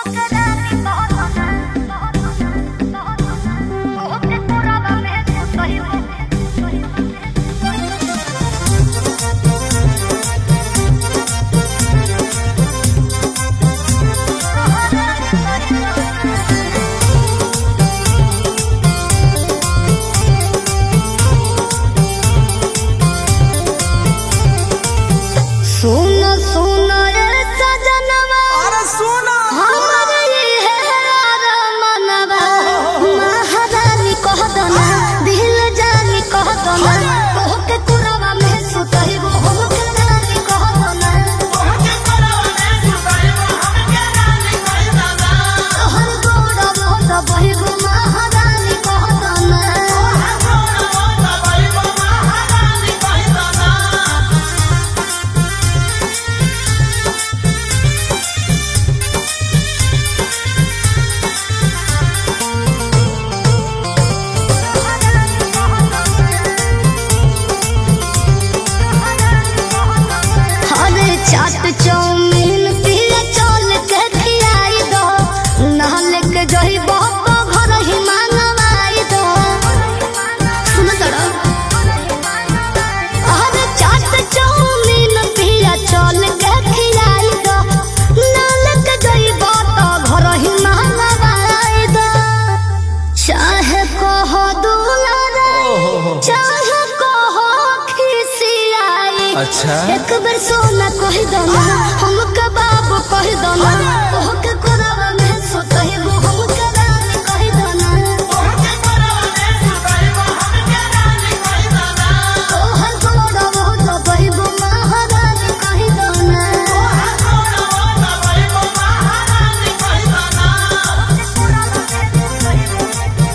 अच्छा एक बार सोना कह दो ना हमके बाबू कह दो ना ओके कोरावा में सोतही वो हमके रानी कह दो ना ओके कोरावा में सोतही वो हमके रानी कह दो ना ओहर कोड़ा वो तो बहिबो महारानी कह दो ना ओहर कोड़ा वो तो बहिबो महारानी कह दो ना ओके कोरावा में बहिबो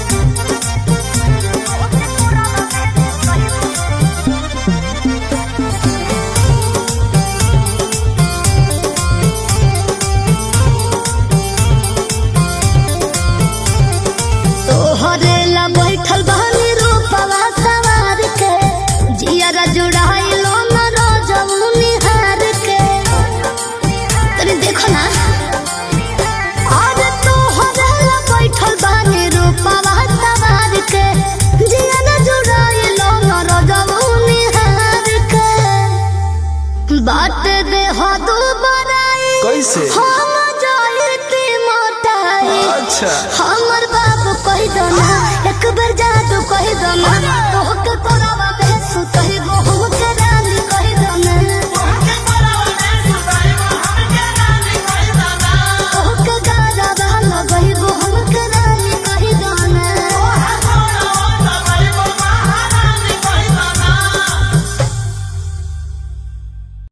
ओके कोरावा में हरेला बैठल बहनी रूपवा सवार के जियारा जुड़ाइलो न रोजमुनी हार के तनी देखो ना आज तो हरेला बैठल बहनी रूपवा सवार के जियारा जुड़ाइलो न रोजमुनी हार के बाट दे हो दो बराई कैसे हम जाईती मोटाई अच्छा हमर बाबू कह दो ना एक बार जादू कह दो ना तोहके कोरावा में सुतही वो हमके